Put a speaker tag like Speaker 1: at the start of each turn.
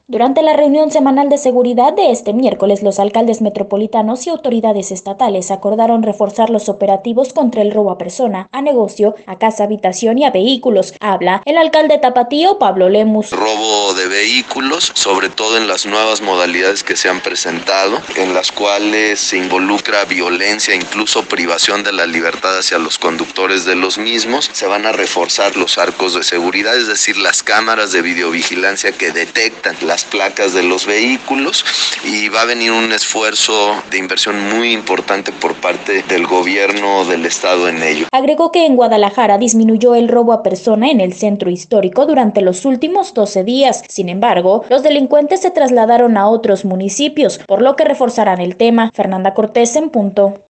Speaker 1: Durante la reunión semanal de seguridad de este miércoles, los alcaldes metropolitanos y autoridades estatales acordaron reforzar los operativos contra el robo a persona, a negocio, a casa habitación y a vehículos. Habla el alcalde tapatío, Pablo Lemus.
Speaker 2: Robo de vehículos, sobre todo en las nuevas modalidades que se han presentado, en las cuales se involucra violencia, incluso privación de la libertad hacia los conductores de los mismos. Se van a reforzar los arcos de seguridad, es decir, las cámaras de videovigilancia que detectan las placas de los vehículos, y va a venir un esfuerzo de inversión muy importante por parte del gobierno del estado en ello.
Speaker 1: Agregó que en Guadalajara disminuyó el robo a persona en el centro histórico durante los últimos 12 días. Sin embargo, los delincuentes se trasladaron a otros municipios, por lo que reforzarán el tema. Fernanda Cortés en punto.